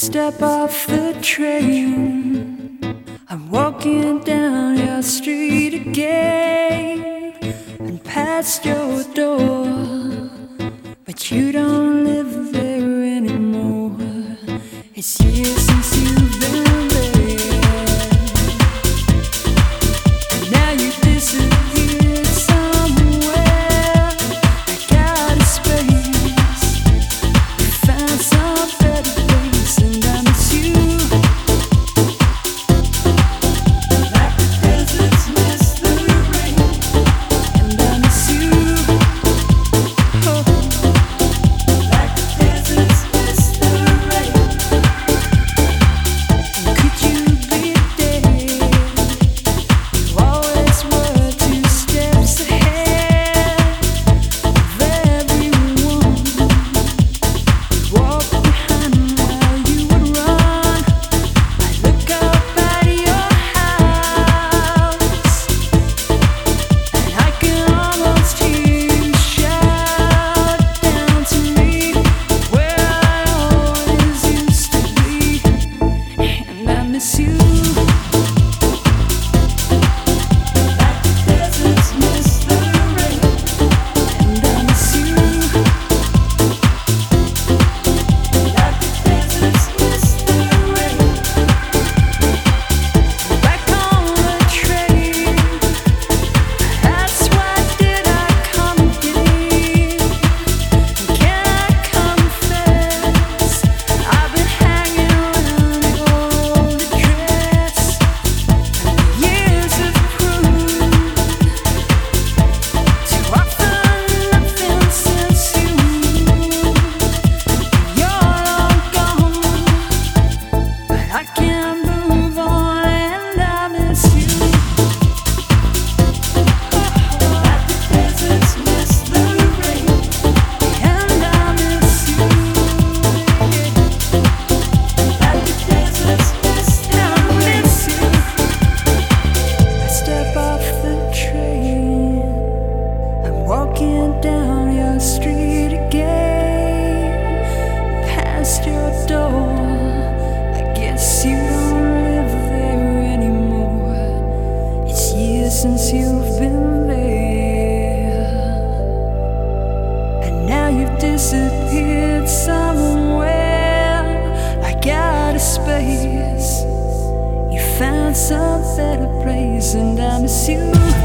step off the train, I'm walking down your street again and past your door, but you don't live there anymore. It's years since you've been there, and now you disappeared somewhere. I got a space, you found some better place, and I miss you like the deserts miss the rain, and I miss you, oh, like the deserts miss the rain. And could you be there? You always were 2 steps ahead of everyone. You walk behind while you would run. I look up at your house, and I can almost hear you shout down to me where I always used to be, and I miss you like the deserts miss the rain, and I miss you like the deserts miss the rain. Back on the train, that's why did I come here? Can I confess, I've been hanging around your old address, and the years have proved to offer nothing since you're long gone. But I can't move on, and I miss you like the deserts miss the rain, and I miss you like the deserts miss the rain. I step off the train, I'm walking down your street again, past your door. I guess you don't live there anymore. It's years since you've been there, and now you've disappeared somewhere. I got a space, you found some better place, and I miss you.